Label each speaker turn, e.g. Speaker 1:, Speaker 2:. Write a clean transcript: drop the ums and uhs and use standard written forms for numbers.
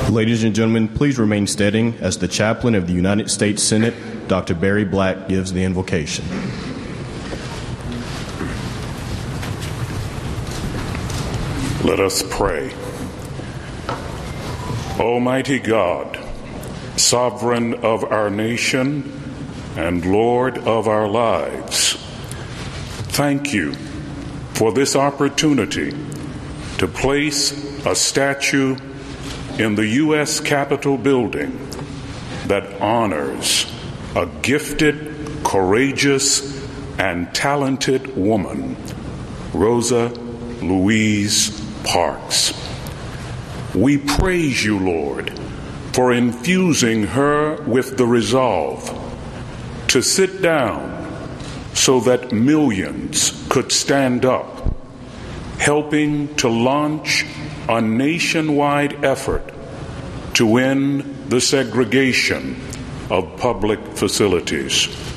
Speaker 1: Ladies and gentlemen, please remain standing as the chaplain of the United States Senate, Dr. Barry Black, gives the invocation.
Speaker 2: Let us pray. Almighty God, sovereign of our nation and Lord of our lives, thank you for this opportunity to place a statue in the U.S. Capitol building that honors a gifted, courageous, and talented woman, Rosa Louise Parks. We praise you, Lord, for infusing her with the resolve to sit down so that millions could stand up, helping to launch a nationwide effort to end the segregation of public facilities.